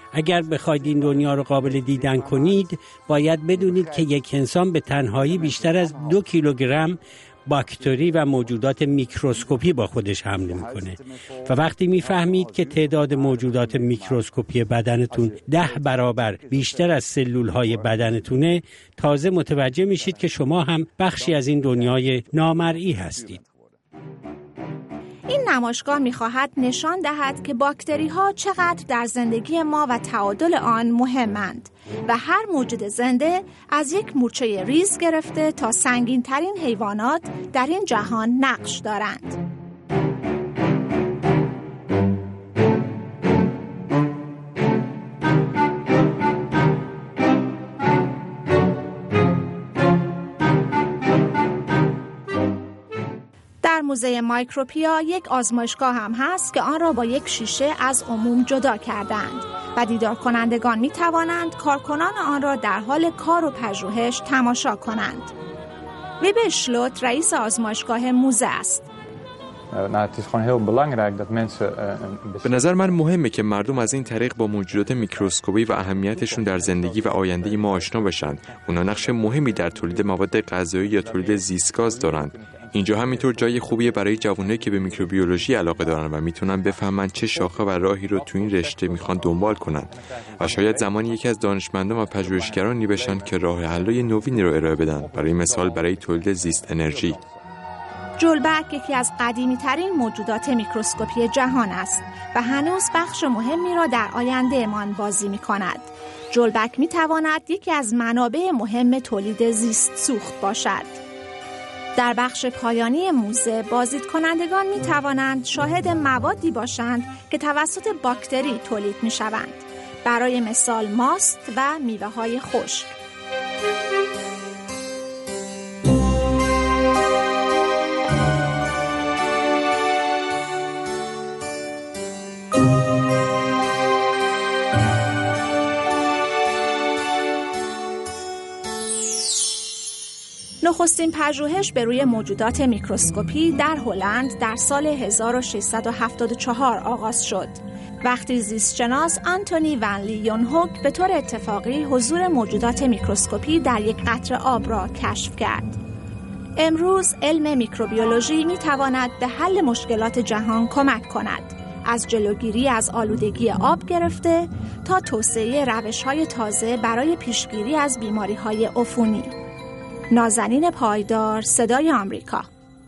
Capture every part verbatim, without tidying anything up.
اگر بخواید این دنیا رو قابل دیدن کنید، باید بدونید که یک انسان به تنهایی بیشتر از دو کیلوگرم باکتری و موجودات میکروسکوپی با خودش حمل میکنه و وقتی میفهمید که تعداد موجودات میکروسکوپی بدنتون ده برابر بیشتر از سلولهای بدنتونه، تازه متوجه میشید که شما هم بخشی از این دنیای نامرئی هستید. این نمایشگاه می‌خواهد نشان دهد که باکتری‌ها چقدر در زندگی ما و تعادل آن مهمند و هر موجود زنده از یک مورچه ریز گرفته تا سنگین‌ترین حیوانات در این جهان نقش دارند. در موزه مایکروپیا یک آزمایشگاه هم هست که آن را با یک شیشه از عموم جدا کردند و دیدار کنندگان می توانند کارکنان آن را در حال کار و پژوهش تماشا کنند. ویبه شلوت رئیس آزمایشگاه موزه است. به نظر من مهمه که مردم از این طریق با موجودات میکروسکوپی و اهمیتشون در زندگی و آینده ما آشنا بشن. اونا نقش مهمی در تولید مواد غذایی یا تولید زیستگاز دارند. اینجا همینطور جای خوبیه برای جوانایی که به میکروبیولوژی علاقه دارن و میتونن بفهمن چه شاخه و راهی رو تو این رشته میخوان دنبال کنن و شاید زمانی یکی از دانشمندان و پژوهشگرانی بشن که راه حل‌های نوینی رو ارائه بدن، برای مثال برای تولید زیست انرژی. جلبک یکی از قدیمی‌ترین موجودات میکروسکوپی جهان است و هنوز بخش مهمی را در آیندهمان بازی می‌کند. جلبک می‌تواند یکی از منابع مهم تولید زیست سوخت باشد. در بخش پایانی موزه بازدید کنندگان می توانند شاهد موادی باشند که توسط باکتری تولید می شوند. برای مثال ماست و میوه های خشک. نخستین پژوهش به روی موجودات میکروسکوپی در هلند در سال هزار و ششصد و هفتاد و چهار آغاز شد. وقتی زیستشناس آنتونی ون لیونهوک به طور اتفاقی حضور موجودات میکروسکوپی در یک قطره آب را کشف کرد. امروز علم میکروبیولوژی می تواند به حل مشکلات جهان کمک کند. از جلوگیری از آلودگی آب گرفته تا توسعه روش‌های تازه برای پیشگیری از بیماری‌های عفونی. نازنین پایدار، صدای آمریکا.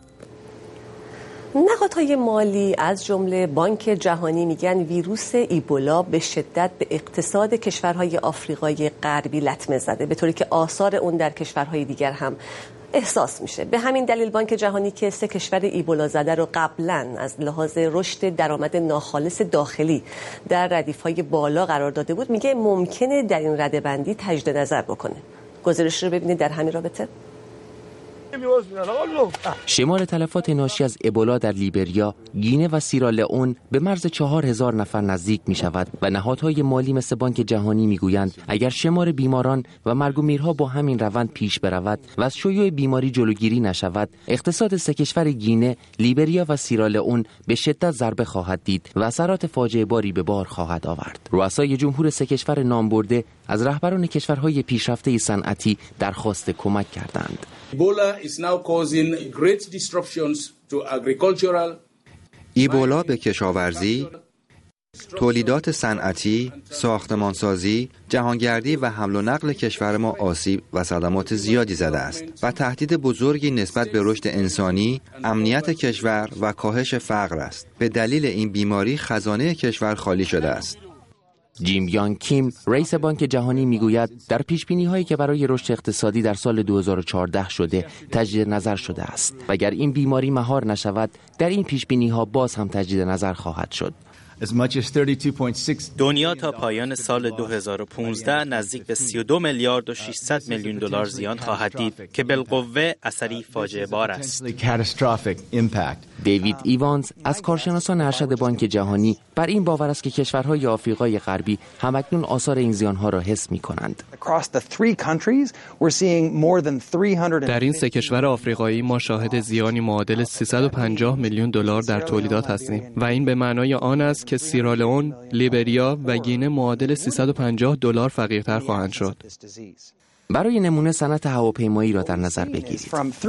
نهادهای مالی از جمله بانک جهانی میگن ویروس ایبولا به شدت به اقتصاد کشورهای آفریقای غربی لطمه زده، به طوری که آثار اون در کشورهای دیگر هم احساس میشه. به همین دلیل بانک جهانی که سه کشور ایبولا زده رو قبلا از لحاظ رشد درآمد ناخالص داخلی در ردیف‌های بالا قرار داده بود، میگه ممکنه در این رده‌بندی تجدید نظر بکنه. گزارش رو ببینید در همین رابطه. شمار تلفات ناشی از ابولا در لیبریا، گینه و سیرالئون به مرز چهار هزار نفر نزدیک می شود و نهادهای مالی مثل بانک جهانی می گویند اگر شمار بیماران و مرگ و میرها با همین روند پیش برود و از شیوع بیماری جلوگیری نشود، اقتصاد سه کشور گینه، لیبریا و سیرالئون به شدت ضربه خواهد دید و اثرات فاجعه باری به بار خواهد آورد. رؤسای جمهور سه کشور نامبرده از رهبران کشورهای پیشرفته صنعتی درخواست کمک کردند. ایبولا به کشاورزی، تولیدات صنعتی، ساختمانسازی، جهانگردی و حمل و نقل کشور ما آسیب و صدمات زیادی زده است و تهدید بزرگی نسبت به رشد انسانی، امنیت کشور و کاهش فقر است. به دلیل این بیماری خزانه کشور خالی شده است. جیم یانگ کیم، رئیس بانک جهانی میگوید در پیشبینی هایی که برای رشد اقتصادی در سال دو هزار و چهارده شده تجدید نظر شده است و اگر این بیماری مهار نشود در این پیشبینی ها باز هم تجدید نظر خواهد شد. دنیا تا پایان سال دو هزار و پانزده نزدیک به سی و دو میلیارد و ششصد میلیون دلار زیان خواهد دید که بالقوه اثری فاجعه بار است. دیوید ایوانز از کارشناسان ارشد بانک جهانی بر این باور است که کشورهای آفریقای غربی همکنون آثار این زیانها را حس می‌کنند. در این سه کشور آفریقایی ما شاهد زیانی معادل سیصد و پنجاه میلیون دلار در تولیدات هستیم و این به معنای آن است که سیرالئون، لیبریا و گینه معادل سیصد و پنجاه دلار فقیرتر خواهند شد. برای نمونه صنعت هواپیمایی را در نظر بگیرید.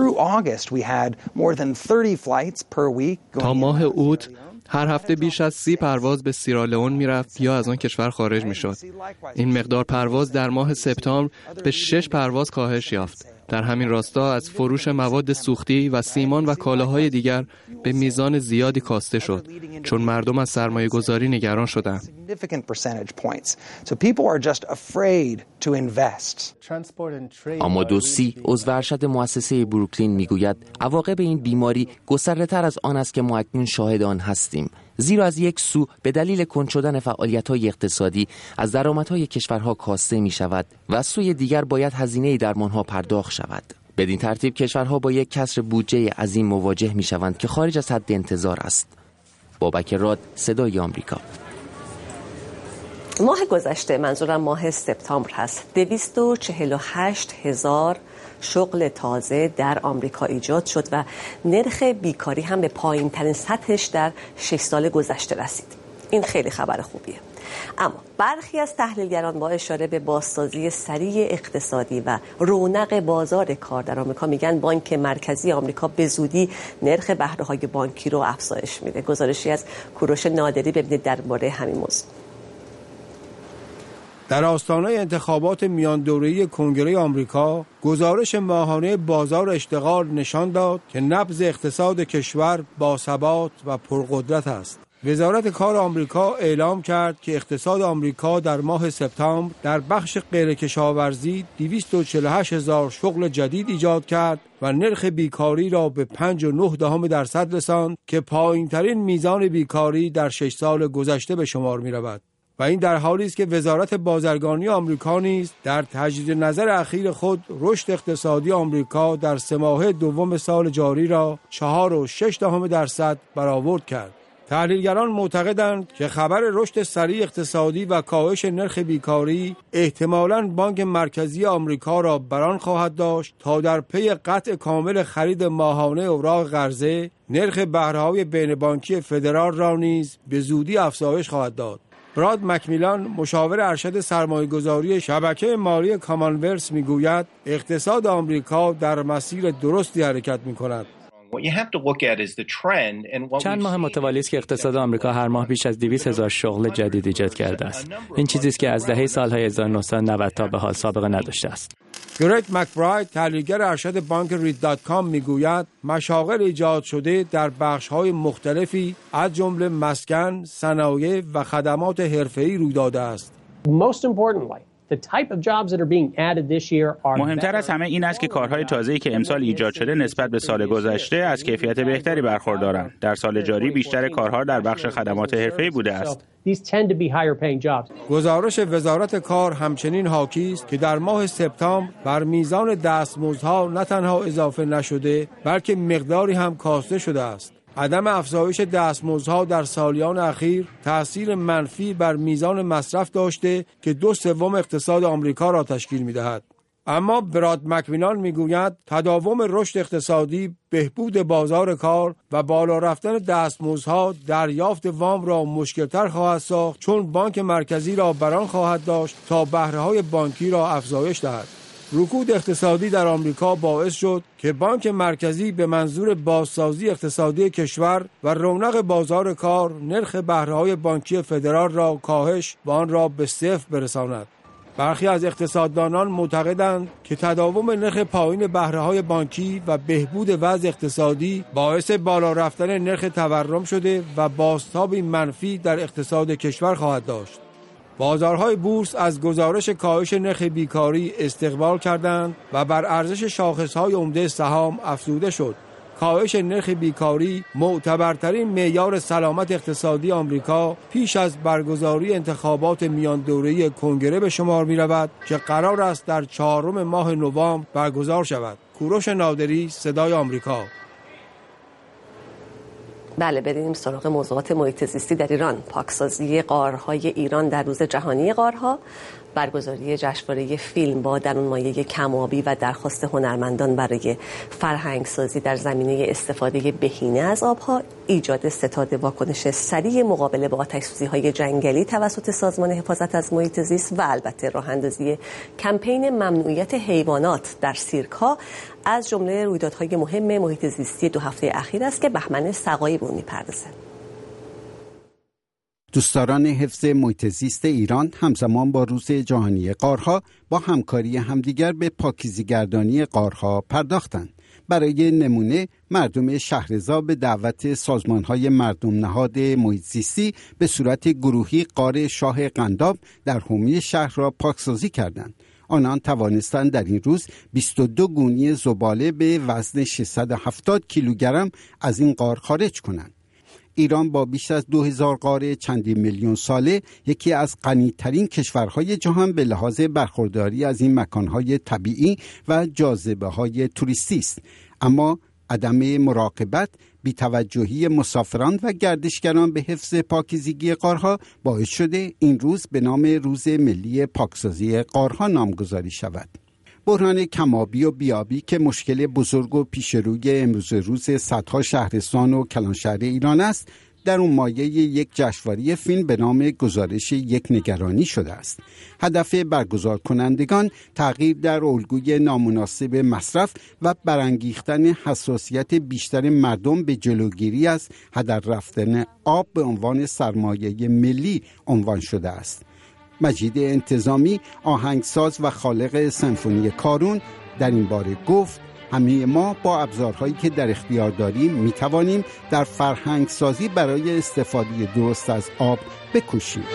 تا ماه اوت هر هفته بیش از سی پرواز به سیرالئون میرفت یا از آن کشور خارج میشد. این مقدار پرواز در ماه سپتامبر به شش پرواز کاهش یافت. در همین راستا از فروش مواد سوختی و سیمان و کالاهای دیگر به میزان زیادی کاسته شد، چون مردم از سرمایه گذاری نگران شدند. آمادوسی عضو ارشد مؤسسه بروکلین میگوید عواقب این بیماری گسترده‌تر از آن است که ما اکنون شاهد آن هستیم، زیرا از یک سو به دلیل کند شدن فعالیت‌های اقتصادی از درآمدهای کشورها کاسته می‌شود و از سوی دیگر باید هزینه درمان‌ها پرداخت شود. بدین ترتیب کشورها با یک کسر بودجه عظیم مواجه می‌شوند که خارج از حد انتظار است. بابک راد، صدای آمریکا. ماه گذشته، منظورم ماه سپتامبر هست، دویست و چهل و هشت هزار شغل تازه در آمریکا ایجاد شد و نرخ بیکاری هم به پایین ترین سطحش در شش سال گذشته رسید. این خیلی خبر خوبیه. اما برخی از تحلیلگران با اشاره به بازسازی سریع اقتصادی و رونق بازار کار در آمریکا میگن بانک مرکزی آمریکا به زودی نرخ بهره‌های بانکی رو افزایش میده. گزارشی از کوروش نادری ببینید درباره همین موضوع. در آستانه انتخابات میان دوره‌ای کنگره آمریکا، گزارش ماهانه بازار اشتغال نشان داد که نبض اقتصاد کشور باثبات و پرقدرت است. وزارت کار آمریکا اعلام کرد که اقتصاد آمریکا در ماه سپتامبر در بخش غیر کشاورزی دویست و چهل و هشت هزار شغل جدید ایجاد کرد و نرخ بیکاری را به پنج و نه دهم درصد رساند که پایین‌ترین میزان بیکاری در شش سال گذشته به شمار می‌رود. و این در حالی است که وزارت بازرگانی آمریکا نیز در تجدید نظر اخیر خود رشد اقتصادی آمریکا در سه ماهه دوم سال جاری را چهار و شش دهم درصد برآورد کرد. تحلیلگران معتقدند که خبر رشد سریع اقتصادی و کاهش نرخ بیکاری احتمالاً بانک مرکزی آمریکا را بران خواهد داشت تا در پی قطع کامل خرید ماهانه اوراق قرضه، نرخ بهره‌های بین بانکی فدرال را نیز به زودی افزایش خواهد داد. براد مکمیلان، مشاور ارشد سرمایه‌گذاری شبکه مالی کامانولث میگوید اقتصاد آمریکا در مسیر درستی حرکت می‌کند. چند ماه متوالی است که اقتصاد آمریکا هر ماه بیش از دویست هزار شغل جدید ایجاد کرده است. این چیزی است که از دهه سالهای هزار و نهصد و نود تا به حال سابقه نداشته است. گرگ مکبراید، تحلیلگر ارشد بانک رید دات کام میگوید مشاغل ایجاد شده در بخش‌های مختلفی از جمله مسکن، صنایع و خدمات حرفه‌ای روی داده است. مهمتر از همه این است که کارهای تازه‌ای که امسال ایجاد شده نسبت به سال گذشته از کیفیت بهتری برخوردارند. در سال جاری بیشتر کارها در بخش خدمات حرفه‌ای بوده است. گزارش وزارت کار همچنین حاکی است که در ماه سپتامبر بر میزان دستمزدها نه تنها اضافه نشده بلکه مقداری هم کاسته شده است. عدم افزایش دستمزدها در سالیان اخیر تأثیر منفی بر میزان مصرف داشته که دو سوم اقتصاد آمریکا را تشکیل می‌دهد. اما براد مکمینان میگوید تداوم رشد اقتصادی، بهبود بازار کار و بالا رفتن دستمزدها دریافت وام را مشکل‌تر خواهد ساخت، چون بانک مرکزی را بران خواهد داشت تا بهره‌های بانکی را افزایش دهد. رکود اقتصادی در آمریکا باعث شد که بانک مرکزی به منظور بازسازی اقتصادی کشور و رونق بازار کار نرخ بهره‌های بانکی فدرال را کاهش و آن را به صفر برساند. برخی از اقتصاددانان معتقدند که تداوم نرخ پایین بهره‌های بانکی و بهبود وضع اقتصادی باعث بالا رفتن نرخ تورم شده و بازتابی منفی در اقتصاد کشور خواهد داشت. بازارهای بورس از گزارش کاهش نرخ بیکاری استقبال کردند و بر ارزش شاخص‌های عمده سهام افزوده شد. کاهش نرخ بیکاری معتبرترین معیار سلامت اقتصادی آمریکا پیش از برگزاری انتخابات میان دوره‌ای کنگره به شمار می‌رود که قرار است در چهارم ماه نوامبر برگزار شود. کوروش نادری، صدای آمریکا. بله، بریم سراغ موضوعات محیط زیستی در ایران. پاکسازی غارهای ایران در روز جهانی غارها، برگزاری جشنواره فیلم با درونمایه کم‌آبی و درخواست هنرمندان برای فرهنگسازی در زمینه استفاده بهینه از آبها، ایجاد ستاد واکنش سریع مقابله با آتش‌سوزی‌های جنگلی توسط سازمان حفاظت از محیط زیست و البته راه‌اندازی کمپین ممنوعیت حیوانات در سیرک‌ها از جمله رویدادهای مهم محیط زیستی دو هفته اخیر است که بهمن سقایی به اون می‌پردازه. دوستداران حفظ محیط زیست ایران همزمان با روز جهانی غارها با همکاری همدیگر به پاکیزه‌گردانی غارها پرداختند. برای نمونه مردم شهرضا به دعوت سازمان‌های مردم نهاد محیط زیستی به صورت گروهی غار شاه قنداب در حومه شهر را پاکسازی کردند. آنان توانستند در این روز بیست و دو گونی زباله به وزن ششصد و هفتاد کیلوگرم از این غار خارج کنند. ایران با بیش از دو هزار غار چندین میلیون ساله یکی از غنی‌ترین کشورهای جهان به لحاظ برخورداری از این مکانهای طبیعی و جاذبه‌های توریستی است. اما عدم مراقبت، بی‌توجهی مسافران و گردشگران به حفظ پاکیزگی غارها باعث شده این روز به نام روز ملی پاکسازی غارها نامگذاری شود. بحران کم‌آبی و بیابی که مشکل بزرگ و پیشروی امروز روز صدها شهرستان و کلانشهر ایران است، در اون مایه یک جشنواره فیلم به نام گزارش یک نگرانی شده است. هدف برگزار کنندگان تغییر در الگوی نامناسب مصرف و برانگیختن حساسیت بیشتر مردم به جلوگیری از هدر رفتن آب به عنوان سرمایه ملی عنوان شده است. مجید انتظامی، آهنگساز و خالق سمفونی کارون، در این باره گفت: همه ما با ابزارهایی که در اختیار داریم می توانیم در فرهنگ سازی برای استفاده درست از آب بکوشیم.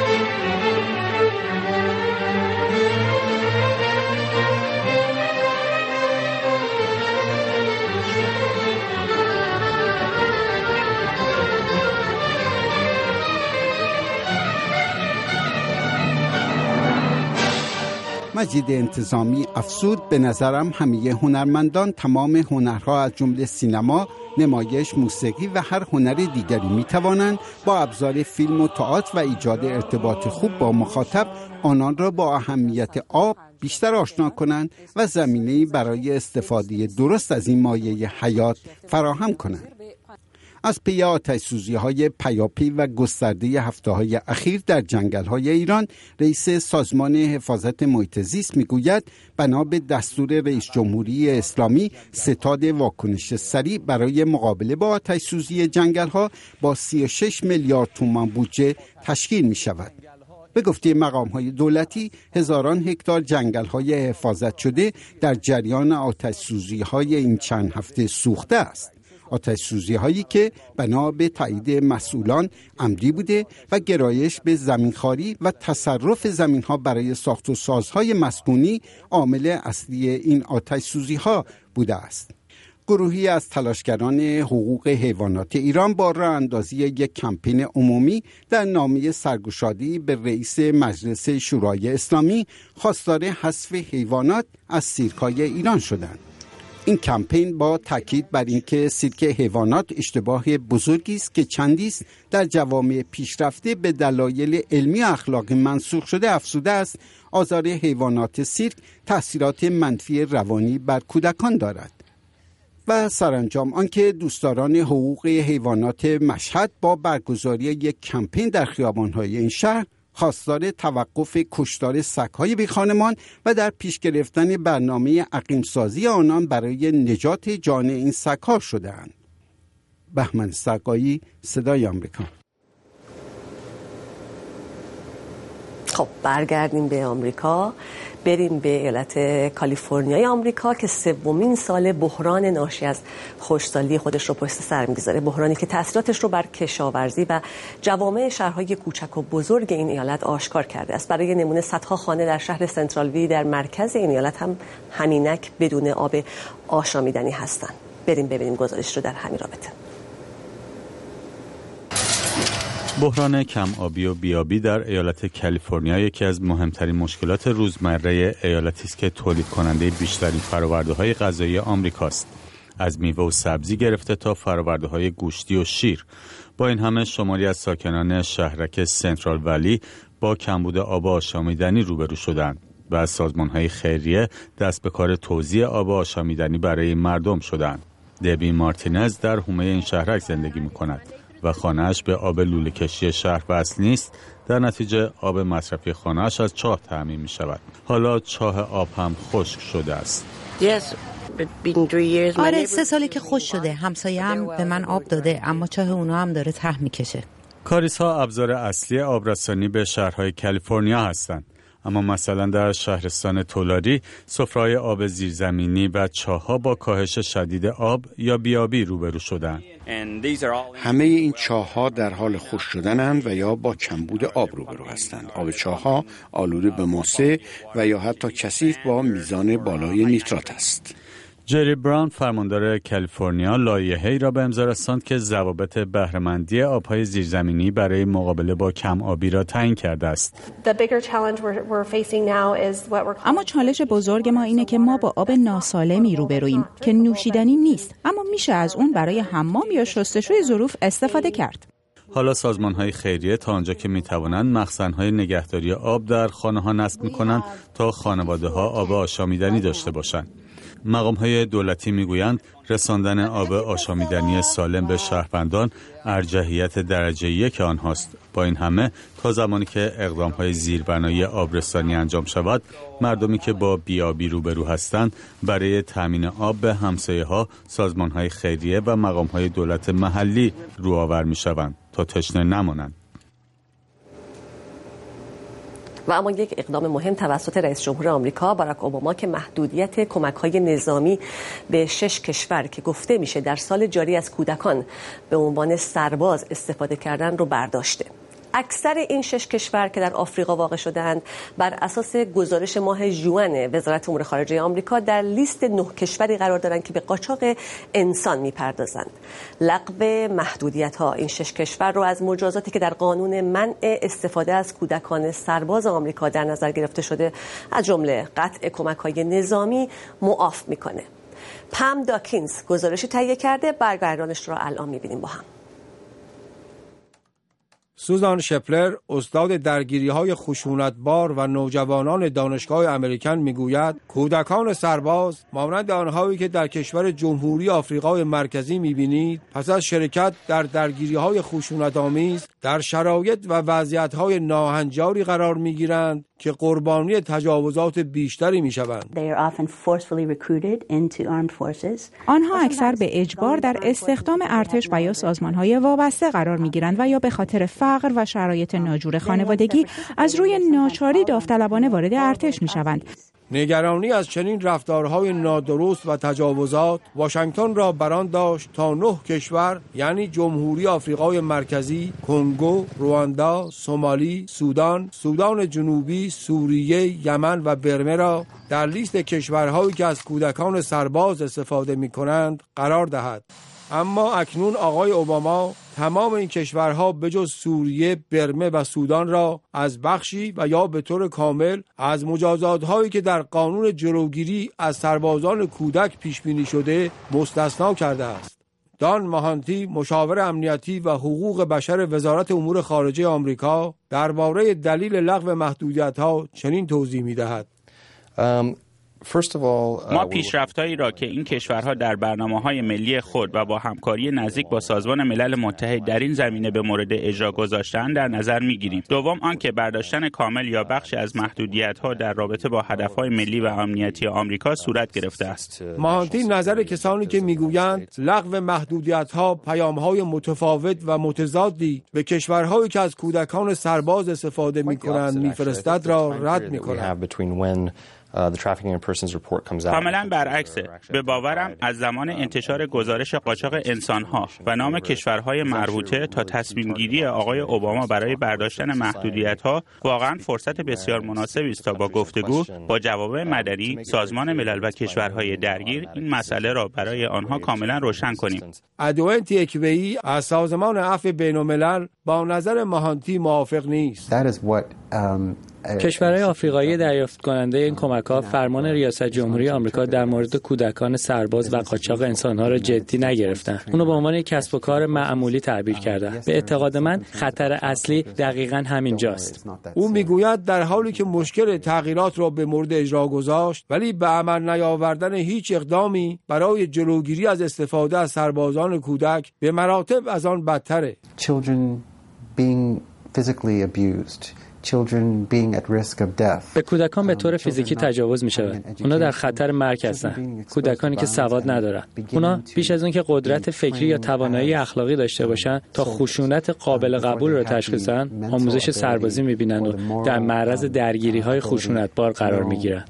مجید انتظامی افزود: به نظرم همه هنرمندان تمام هنرها از جمله سینما، نمایش، موسیقی و هر هنر دیگری می توانند با ابزار فیلم و تئاتر و ایجاد ارتباط خوب با مخاطب آنان را با اهمیت آب بیشتر آشنا کنند و زمینه‌ای برای استفاده درست از این مایه حیات فراهم کنند. از پی آتش‌سوزی‌های پیاپی و گسترده هفته‌های اخیر در جنگل‌های ایران، رئیس سازمان حفاظت محیط زیست می‌گوید بنا به دستور رئیس جمهوری اسلامی ستاد واکنش سریع برای مقابله با آتش‌سوزی جنگل‌ها با سی و شش میلیارد تومان بودجه تشکیل می‌شود. به گفته مقام‌های دولتی، هزاران هکتار جنگل‌های حفاظت شده در جریان آتش‌سوزی‌های این چند هفته سوخته است. آتش‌سوزی هایی که بنا به تایید مسئولان عمدی بوده و گرایش به زمینخواری و تصرف زمین ها برای ساخت و سازهای مسکونی عامل اصلی این آتش‌سوزی ها بوده است. گروهی از تلاشگران حقوق حیوانات ایران با راه اندازی یک کمپین عمومی در نامه سرگشادی به رئیس مجلس شورای اسلامی خواستار حذف حیوانات از سیرک‌های ایران شدند. این کمپین با تاکید بر اینکه سیرک حیوانات اشتباه بزرگی است که چندی است در جوامع پیشرفته به دلایل علمی و اخلاقی منسوخ شده افزوده است آزار حیوانات سیرک تأثیرات منفی روانی بر کودکان دارد. و سرانجام آنکه دوستداران حقوق حیوانات مشهد با برگزاری یک کمپین در خیابان‌های این شهر خواستار توقف کشتار سگ‌های بیخانمان و در پیش گرفتن برنامه عقیم‌سازی آنان برای نجات جان این سگ‌ها شده‌اند. بهمن سقایی، صدای آمریکا. خب برگردیم به آمریکا، بریم به ایالت کالیفرنیای آمریکا که سومین سال بحران ناشی از خشکسالی خودش رو پشت سر می‌گذاره. بحرانی که تاثیراتش رو بر کشاورزی و جوامع شهرهای کوچک و بزرگ این ایالت آشکار کرده است. برای نمونه صدها خانه در شهر سنترالوی در مرکز این ایالت هم همینک بدون آب آشامیدنی هستند. بریم ببینیم گزارش رو در همین رابطه. بحران کم آبی و بیابی در ایالت کالیفرنیا یکی از مهمترین مشکلات روزمره ایالتی است که تولید کننده بیشترین فرآورده‌های غذایی آمریکاست. از میوه و سبزی گرفته تا فرآورده‌های گوشتی و شیر. با این همه شماری از ساکنان شهرک سنترال ولی با کمبود آب آشامیدنی روبرو شدند و از سازمان‌های خیریه دست به کار توزیع آب آشامیدنی برای مردم شدند. دبی مارتینز در حومه این شهرک زندگی می‌کند و خانه‌اش به آب لوله کشی شهر وصل نیست. در نتیجه آب مصرفی خانه‌اش از چاه تامین می‌شود. حالا چاه آب هم خشک شده است. آره سه ساله که خشک شده. همسایه‌ام به من آب داده اما چاه اونا هم داره ته می‌کشه. کاریس‌ها ابزار اصلی آبرسانی به شهرهای کالیفرنیا هستند. اما مثلا در شهرستان تولاری سفره‌های آب زیرزمینی و چاه‌ها با کاهش شدید آب یا بیابی روبرو شدند. همه این چاه‌ها در حال خشک شدنند و یا با کمبود آب روبرو هستند. آب چاه‌ها آلوده به ماسه و یا حتی کثیف با میزان بالای نیترات است. جری براون فرماندار کالیفرنیا لایحه‌ای را به امضا رساند که ضوابط بهره‌مندی آب‌های زیرزمینی برای مقابله با کم آبی را تعیین کرده است. اما چالش بزرگ ما اینه که ما با آب ناسالمی روبرویم که نوشیدنی نیست، اما میشه از اون برای حمام یا شستشوی ظروف استفاده کرد. حالا سازمان‌های خیریه تا آنجا که می‌توانند مخزن‌های نگهداری آب در خانه‌ها نصب می‌کنند تا خانواده‌ها آب آشامیدنی داشته باشند. مقام‌های دولتی می‌گویند رساندن آب آشامیدنی سالم به شهروندان ارجحیت درجه یک آنهاست. با این همه تا زمانی که اقدام‌های زیربنایی آبرسانی انجام شود، مردمی که با بیابی روبرو هستند برای تامین آب به همسایه‌ها، سازمان‌های خیریه و مقام‌های دولت محلی روآور می‌شوند تا تشنه نمانند. و اما یک اقدام مهم توسط رئیس جمهور آمریکا باراک اوباما که محدودیت کمک‌های نظامی به شش کشور که گفته میشه در سال جاری از کودکان به عنوان سرباز استفاده کردن رو برداشته. اکثر این شش کشور که در آفریقا واقع شدند بر اساس گزارش ماه ژوئن وزارت امور خارجه آمریکا در لیست نه کشوری قرار دارند که به قاچاق انسان میپردازند. لغو محدودیت‌ها این شش کشور رو از مجازاتی که در قانون منع استفاده از کودکان سرباز آمریکا در نظر گرفته شده از جمله قطع کمک‌های نظامی معاف میکنه. پم داکینز گزارشی تهیه کرده، برگردانش رو الان میبینیم با هم. سوزان شپلر استاد درگیری‌های خشونتبار و نوجوانان دانشگاه امریکن میگوید کودکان سرباز مانند آنهایی که در کشور جمهوری آفریقای مرکزی می‌بینید پس از شرکت در درگیری‌های خشونت‌آمیز در شرایط و وضعیت‌های ناهنجاری قرار می‌گیرند که قربانی تجاوزات بیشتری می‌شوند. آنها اکثر به اجبار در استخدام ارتش و یا سازمان‌های وابسته قرار می‌گیرند و یا به خاطر فقر و شرایط ناجور خانوادگی از روی ناچاری داوطلبانه وارد ارتش می‌شوند. نگرانی از چنین رفتارهای نادرست و تجاوزات واشنگتن را بران داشت تا نه کشور یعنی جمهوری آفریقای مرکزی، کنگو، رواندا، سومالی، سودان، سودان جنوبی، سوریه، یمن و برمه را در لیست کشورهایی که از کودکان سرباز استفاده می‌کنند قرار دهد. اما اکنون آقای اوباما تمام این کشورها بجز سوریه، برمه و سودان را از بخشی و یا به طور کامل از مجازات‌هایی که در قانون جلوگیری از سربازان کودک پیش بینی شده مستثنا کرده است. دان ماهانتی مشاور امنیتی و حقوق بشر وزارت امور خارجه آمریکا درباره دلیل لغو محدودیت‌ها چنین توضیح می‌دهد. um... ما پیشرفت‌هایی را که این کشورها در برنامه‌های ملی خود و با همکاری نزدیک با سازمان ملل متحد در این زمینه به مورد اجرا گذاشته‌اند در نظر می‌گیریم. دوم آنکه برداشتن کامل یا بخشی از محدودیت‌ها در رابطه با هدف‌های ملی و امنیتی آمریکا صورت گرفته است. ماهانتی نظر کسانی که می‌گویند لغو محدودیت‌ها پیام‌های متفاوت و متضادی به کشورهایی که از کودکان سرباز استفاده می‌کنند می‌فرستد را رد می‌کند. کاملا برعکسه. به باورم از زمان انتشار گزارش قاچاق انسانها و نام کشورهای مربوطه تا تصمیم گیری آقای اوباما برای برداشتن محدودیت‌ها واقعا فرصت بسیار مناسبی است تا با گفتگو با جوامع مدنی، سازمان ملل و کشورهای درگیر این مسئله را برای آنها کاملا روشن کنیم. ادوین تیکویی از سازمان عفو بین‌الملل با نظر ماهانتی موافق نیست. کشورهای آفریقایی دریافت کننده این کمک‌ها فرمان ریاست جمهوری آمریکا در مورد کودکان سرباز و قاچاق انسان‌ها را جدی نگرفتند. اونو به عنوان یک کسب و کار معمولی تعبیر کردند. به اعتقاد من خطر اصلی دقیقاً همینجاست. او میگوید در حالی که مشکل تغییرات را به مورد اجرا گذاشت، ولی به عمل نیاوردن هیچ اقدامی برای جلوگیری از استفاده از سربازان کودک به مراتب از آن بدتره. Children being physically abused. Children being at risk of death. به کودکان به طور فیزیکی تجاوز می شود. اونا در خطر مرگ هستند. کودکانی که سواد ندارن. اونا بیش از اون که قدرت فکری یا توانایی اخلاقی داشته باشن تا خشونت قابل قبول را تشخیص دهند، آموزش سربازی می بینن و در معرض درگیری های خشونتبار قرار می گیرن.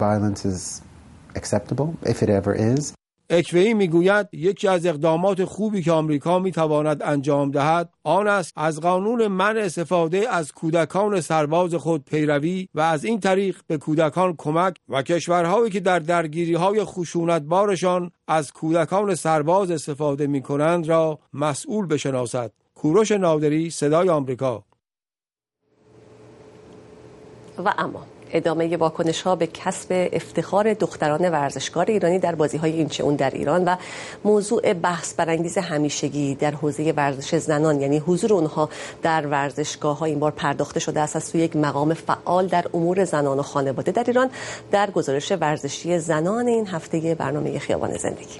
اکوئی میگوید یکی از اقدامات خوبی که آمریکا میتواند انجام دهد آن است از قانون منع استفاده از کودکان سرباز خود پیروی و از این طریق به کودکان کمک و کشورهایی که در درگیری‌های خشونتبارشان از کودکان سرباز استفاده می‌کنند را مسئول بشناسد. کوروش نادری، صدای آمریکا. و اما ادامه واکنش‌ها به کسب افتخار دختران ورزشکار ایرانی در بازی‌های اینچه اون در ایران و موضوع بحث برانگیز همیشگی در حوزه ورزش زنان، یعنی حضور اونها در ورزشگاه‌ها این بار پرداخته شده است از سوی یک مقام فعال در امور زنان و خانواده در ایران در گزارش ورزشی زنان این هفته برنامه خیابان زندگی.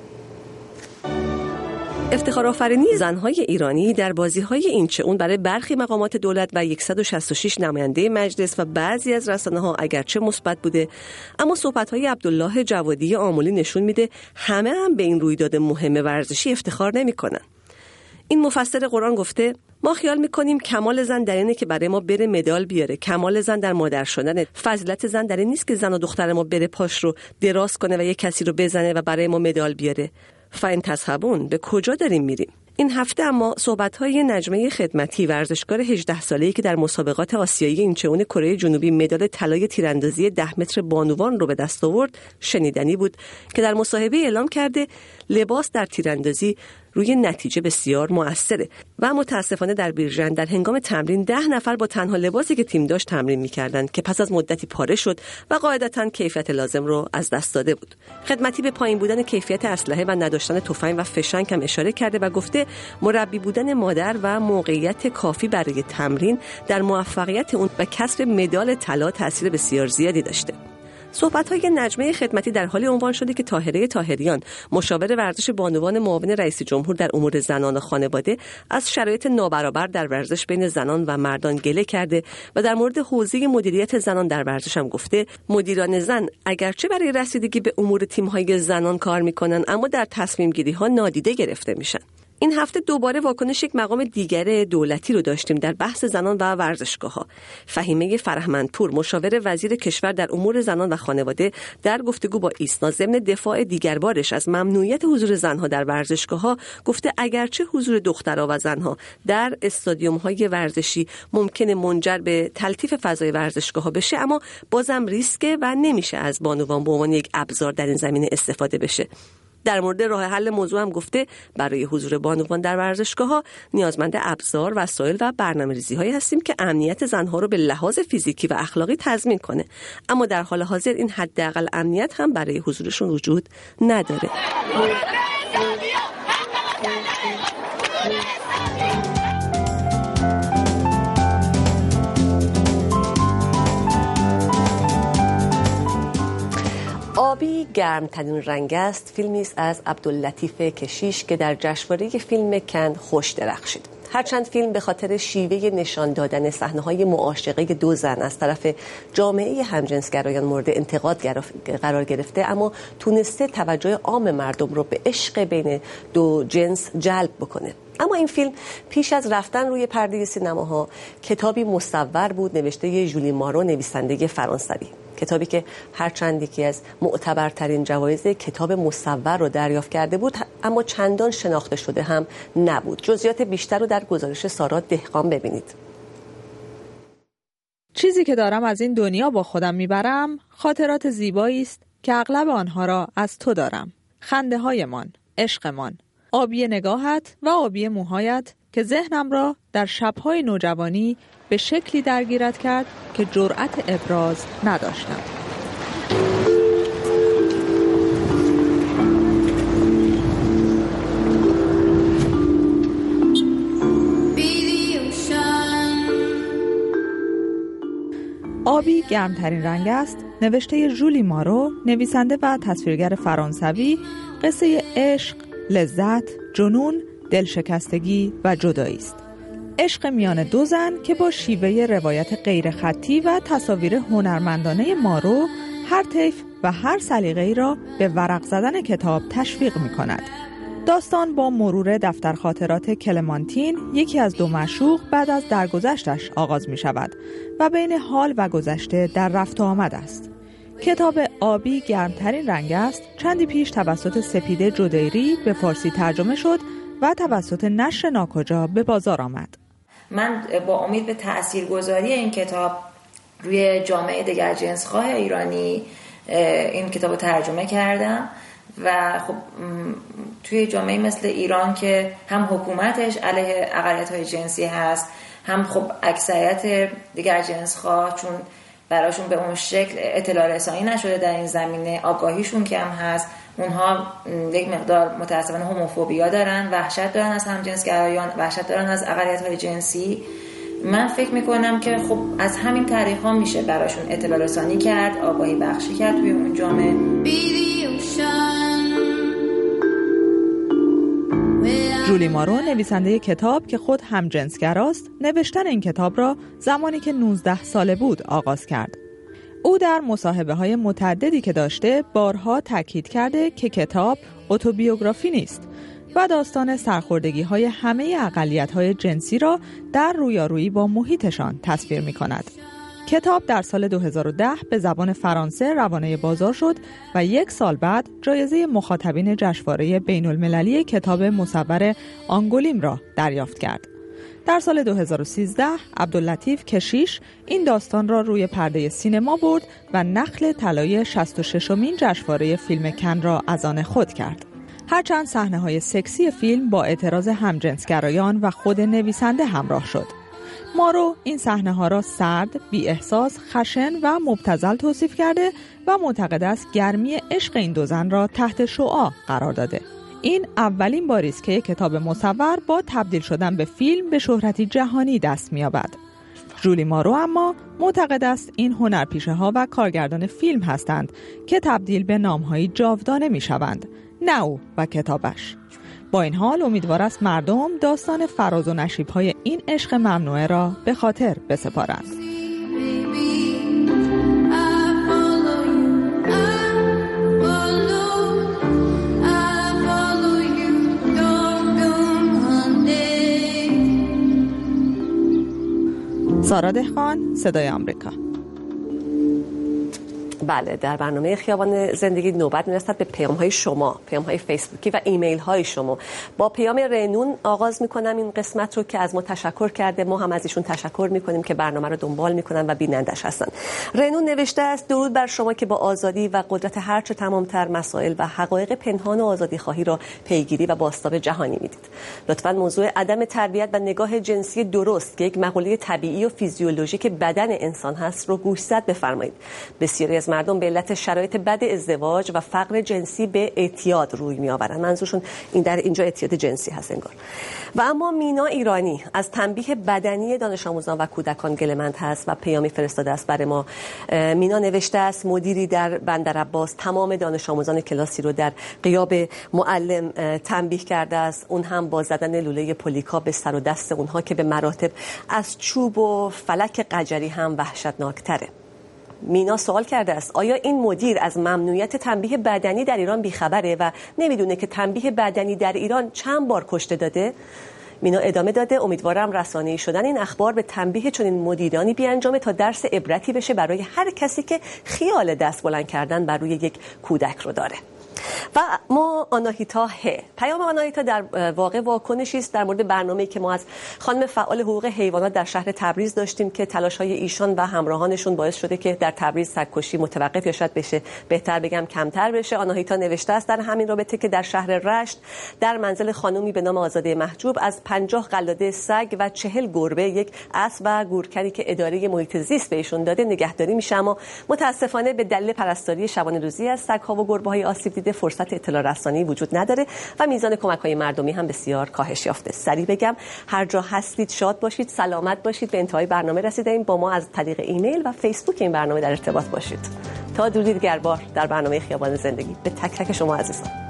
افتخارآفرینی زن‌های ایرانی در بازی‌های اینچه اون برای برخی مقامات دولت و صد و شصت و شش نماینده مجلس و بعضی از رسانه‌ها اگرچه مثبت بوده، اما صحبت‌های عبدالله جوادی آملی نشون میده همه هم به این رویداد مهم ورزشی افتخار نمی‌کنن. این مفسر قرآن گفته ما خیال می‌کنیم کمال زن در اینه که برای ما بره مدال بیاره، کمال زن در مادر شدن، فضیلت زن در این نیست که زن و دختر ما بره پاش رو دراز کنه و یک کسی رو بزنه و برای ما مدال بیاره. فاین تذهبون، به کجا داریم میریم؟ این هفته اما صحبت‌های نجمه خدمتی ورزشکار هجده ساله‌ای که در مسابقات آسیایی اینچه‌ون کره جنوبی مدال طلای تیراندازی ده متر بانوان رو به دست آورد شنیدنی بود که در مصاحبه اعلام کرده لباس در تیراندازی روی نتیجه بسیار مؤثره و متاسفانه در بیرژن در هنگام تمرین ده نفر با تنها لباسی که تیم داشت تمرین می‌کردند که پس از مدتی پاره شد و قاعدتاً کیفیت لازم رو از دست داده بود. خدمتی به پایین بودن کیفیت اسلحه و نداشتن تفنگ و فشنگ هم اشاره کرده و گفته مربی بودن مادر و موقعیت کافی برای تمرین در موفقیت اون و کسب مدال طلا تاثیر بسیار زیادی داشته. صحبت‌های نجمه خدمتی در حالی عنوان شده که طاهره طاهریان، مشاور ورزش بانوان معاون رئیس جمهور در امور زنان و خانواده، از شرایط نابرابر در ورزش بین زنان و مردان گله کرده و در مورد حوزه مدیریت زنان در ورزش هم گفته مدیران زن اگرچه برای رسیدگی به امور تیم‌های زنان کار می‌کنن اما در تصمیم‌گیری‌ها نادیده گرفته میشن. این هفته دوباره واکنش یک مقام دیگر دولتی رو داشتیم در بحث زنان و ورزشگاه‌ها. فهیمه فرهمندپور، مشاور وزیر کشور در امور زنان و خانواده، در گفتگو با ایسنا ضمن دفاع دیگربارش از ممنوعیت حضور زنها در ورزشگاه‌ها گفته اگرچه حضور دخترها و زنها در استادیوم‌های ورزشی ممکنه منجر به تلطیف فضای ورزشگاه‌ها بشه، اما بازم ریسکه و نمیشه از بانوان به عنوان یک ابزار در این زمینه استفاده بشه. در مورد راه حل موضوع هم گفته برای حضور بانوان در ورزشگاه‌ها نیازمند ابزار، وسایل و برنامه‌ریزی‌هایی هستیم که امنیت زنها رو به لحاظ فیزیکی و اخلاقی تضمین کنه، اما در حال حاضر این حداقل امنیت هم برای حضورشون وجود نداره. آبی گرمترین رنگ است فیلمی است از عبداللطیف کشیش که در جشنواره فیلم کن خوش درخشید. هرچند فیلم به خاطر شیوه نشان دادن صحنه‌های معاشقه دو زن از طرف جامعه همجنسگرایان مورد انتقاد قرار گرفته، اما تونسته توجه عام مردم رو به عشق بین دو جنس جلب بکنه. اما این فیلم پیش از رفتن روی پرده سینماها کتابی مصور بود نوشته ژولی مارو، نویسنده فرانسوی. کتابی که هرچند یکی از معتبرترین جوایز کتاب مصور رو دریافت کرده بود اما چندان شناخته شده هم نبود. جزئیات بیشتر رو در گزارش سارا دهقان ببینید. چیزی که دارم از این دنیا با خودم میبرم خاطرات زیبایی است که اغلب آنها را از تو دارم. خنده هایمان، عشقمان، آبی نگاهت و آبی موهایت که ذهنم را در شب‌های نوجوانی به شکلی درگیرد کرد که جرأت ابراز نداشتم. آبی گرمترین رنگ است، نوشته ژولی مارو، نویسنده و تصویرگر فرانسوی، قصه عشق، لذت، جنون، دلشکستگی و جدایی است. عشق میان دو زن که با شیوه روایت غیر خطی و تصاویر هنرمندانه مارو هر طیف و هر سلیقه‌ای را به ورق زدن کتاب تشویق می‌کند. داستان با مرور دفتر خاطرات کلمانتین، یکی از دو معشوق، بعد از درگذشتش آغاز می شود و بین حال و گذشته در رفت و آمد است. کتاب آبی گرمترین رنگ است چندی پیش توسط سپیده جدیری به فارسی ترجمه شد و توسط نشر ناکجا به بازار آمد. من با امید به تاثیرگذاری این کتاب روی جامعه دگرجنس‌خواه ایرانی این کتاب رو ترجمه کردم و خب توی جامعه مثل ایران که هم حکومتش علیه اقلیت‌های جنسی هست، هم خب اکثریت دگرجنس‌خواه چون براشون به اون شکل اطلاع رسانی نشده در این زمینه، آگاهیشون کم هست، اونها یک مقدار متأسفانه هوموفوبیا دارن، وحشت دارن از همجنسگرایان، وحشت دارن از اقلیت‌های جنسی. من فکر میکنم که خب از همین طریق ها میشه براشون اطلاع رسانی کرد، آگاهی بخشی کرد توی اون جامعه. ژولی مارو، نویسنده کتاب که خود همجنسگراست، نوشتن این کتاب را زمانی که نوزده ساله بود آغاز کرد. او در مصاحبه‌های متعددی که داشته بارها تاکید کرده که کتاب اتوبیوگرافی نیست و داستان سرخوردگی‌های همه اقلیت‌های جنسی را در رویارویی با محیطشان تصویر می‌کند. کتاب در سال دو هزار و ده به زبان فرانسه روانه بازار شد و یک سال بعد جایزه مخاطبین جشنواره بین‌المللی کتاب مصور آنگولیم را دریافت کرد. در سال دو هزار و سیزده عبداللطیف کشیش این داستان را روی پرده سینما برد و نخل طلای شصت و ششمین جشنواره فیلم کن را از آن خود کرد. هرچند صحنه‌های سکسی فیلم با اعتراض همجنسگرایان و خود نویسنده همراه شد. مارو این صحنه‌ها را سرد، بی احساس، خشن و مبتذل توصیف کرده و معتقد است گرمی عشق این دو زن را تحت شعاع قرار داده. این اولین باری است که یک کتاب مصور با تبدیل شدن به فیلم به شهرتی جهانی دست می‌یابد. ژولی مارو اما معتقد است این هنرپیشه‌ها و کارگردان فیلم هستند که تبدیل به نام‌های جاودانه می‌شوند، نه او و کتابش. با این حال امیدوار است مردم داستان فراز و نشیب‌های این عشق ممنوعه را به خاطر بسپارند. سارا دهقان، صدای آمریکا. بله، در برنامه خیابان زندگی نوبت میرسد به پیام های شما، پیام های فیسبوکی و ایمیل های شما. با پیام رنون آغاز میکنم این قسمت رو که از ما تشکر کرده. ما هم از ایشون تشکر میکنیم که برنامه رو دنبال میکنن و بینندش هستن. رنون نوشته است: درود بر شما که با آزادی و قدرت هرچه تمامتر مسائل و حقایق پنهان و آزادی خواهی را پیگیری و بازتاب جهانی میدید. لطفاً موضوع عدم تربیت و نگاه جنسی درست که یک مقوله طبیعی و فیزیولوژیک بدن انسان هست رو گوشزد بفرمایید. بسیاری از مردم به علت شرایط بد ازدواج و فقر جنسی به اعتیاد روی می آورند. منظورشون این در اینجا اعتیاد جنسی هست انگار. و اما مینا ایرانی از تنبیه بدنی دانش آموزان و کودکان گله‌مند هست و پیامی فرستاده است برای ما. مینا نوشته است: مدیری در بندرعباس تمام دانش آموزان کلاسی رو در غیاب معلم تنبیه کرده است، اون هم با زدن لوله پولیکا به سر و دست اونها که به مراتب از چوب و فلک قجری هم وحشتناکتره. مینا سوال کرده است: آیا این مدیر از ممنوعیت تنبیه بدنی در ایران بیخبره و نمیدونه که تنبیه بدنی در ایران چند بار کشته داده؟ مینا ادامه داده: امیدوارم رسانه‌ای شدن این اخبار به تنبیه چنین مدیرانی بیانجامه تا درس عبرتی بشه برای هر کسی که خیال دست بلند کردن بر روی یک کودک رو داره. و ما آناهیتا ه پیام آناهیتا در واقع واکنشی است در مورد برنامه‌ای که ما از خانم فعال حقوق حیوانات در شهر تبریز داشتیم که تلاش‌های ایشان و همراهانشون باعث شده که در تبریز سگ‌کشی متوقف یا شاید بشه بهتر بگم کمتر بشه. آناهیتا نوشته است در همین رابطه که در شهر رشت در منزل خانومی به نام آزاده محجوب از پنجاه قلاده سگ و چهل گربه، یک اسب و گورکنی که اداره محیط زیست بهشون داده نگهداری میشه، اما متاسفانه به دلیل پرستاری شبانه روزی از سگ‌ها و گربه‌های آسیب دیده فرصت اطلاع رسانی وجود نداره و میزان کمک‌های مردمی هم بسیار کاهش یافته. سریع بگم هر جا هستید شاد باشید، سلامت باشید. به انتهای برنامه رسیدیم. با ما از طریق ایمیل و فیسبوک این برنامه در ارتباط باشید. تا درودی دیگر بار در برنامه خیابان زندگی. به تک تک شما عزیزان.